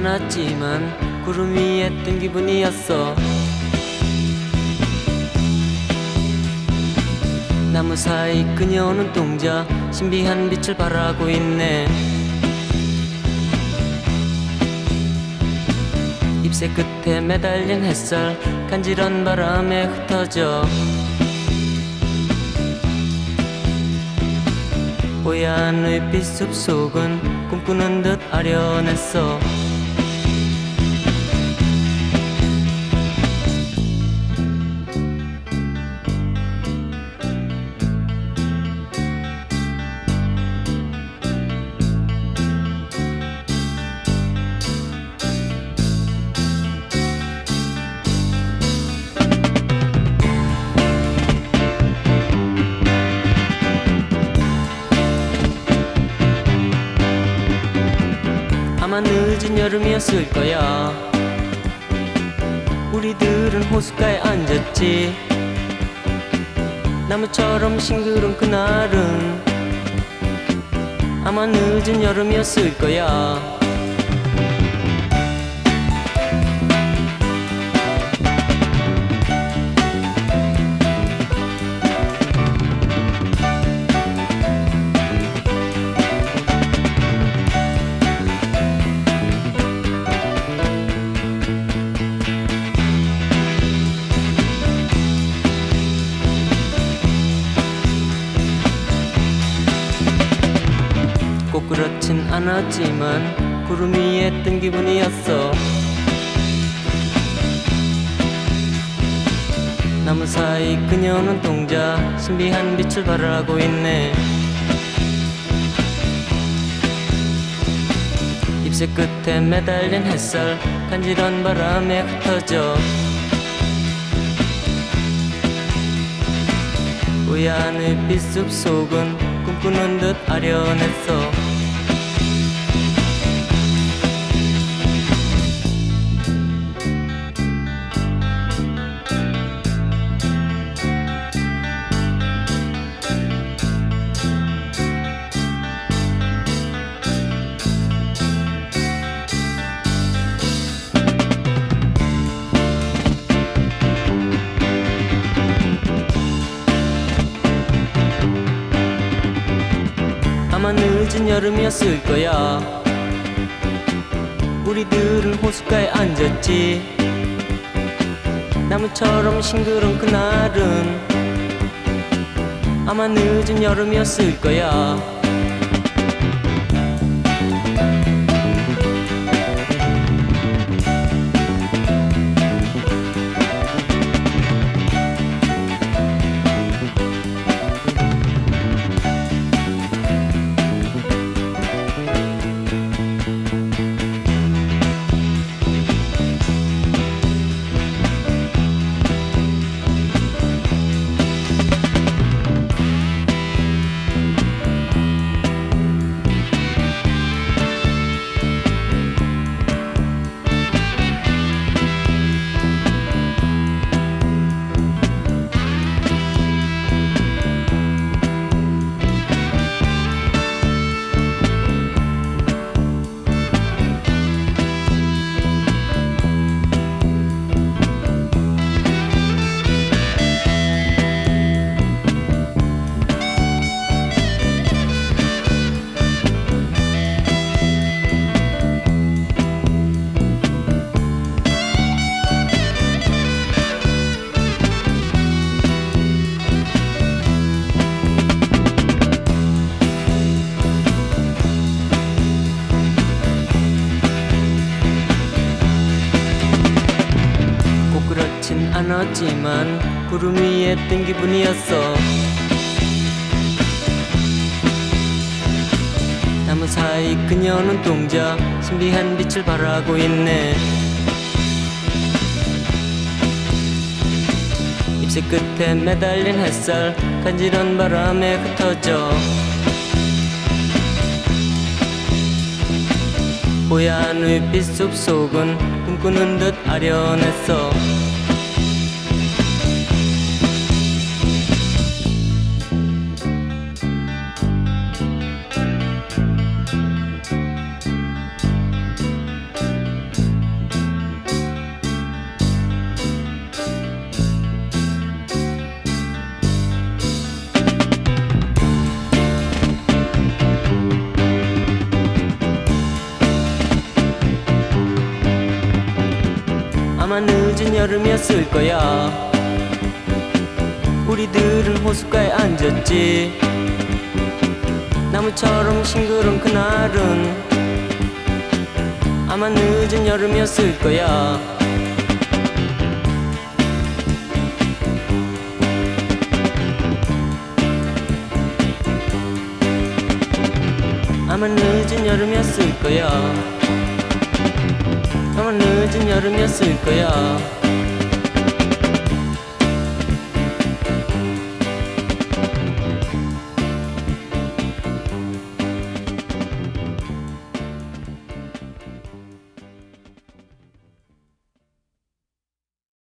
않았지만 구름 위에 뜬 기분이었어. 나무 사이 그녀는 동자 신비한 빛을 발하고 있네. 잎새 끝에 매달린 햇살 간지런 바람에 흩어져. 뽀얀 빛 숲속은 꿈꾸는 듯 아련했어. 아마 늦은 여름이었을 거야. 우리들은 호숫가에 앉았지. 나무처럼 싱그러운 그날은 아마 늦은 여름이었을 거야. 꼭 그렇진 않았지만 구름 위에 뜬 기분이었어. 나무 사이 그녀는 동자 신비한 빛을 발하고 있네. 잎새 끝에 매달린 햇살 간지런 바람에 흩어져. 뽀얀 빛 숲속은 꿈꾸는 듯 아련했어. 아마 늦은 여름이었을 거야. 우리들은 호숫가에 앉았지. 나무처럼 싱그러운 그날은 아마 늦은 여름이었을 거야. 않았지만 구름 위에 뜬 기분이었어. 나무 사이 그녀는 동자 신비한 빛을 발하고 있네. 잎새 끝에 매달린 햇살 간지런 바람에 흩어져. 뽀얀 빛 숲속은 꿈꾸는 듯 아련했어. 늦은 여름이었을 거야. 우리들은 호숫가에 앉았지. 나무처럼 싱그러운 그날은 아마 늦은 여름이었을 거야. 아마 늦은 여름이었을 거야. 아마 늦은 여름이었을 거야.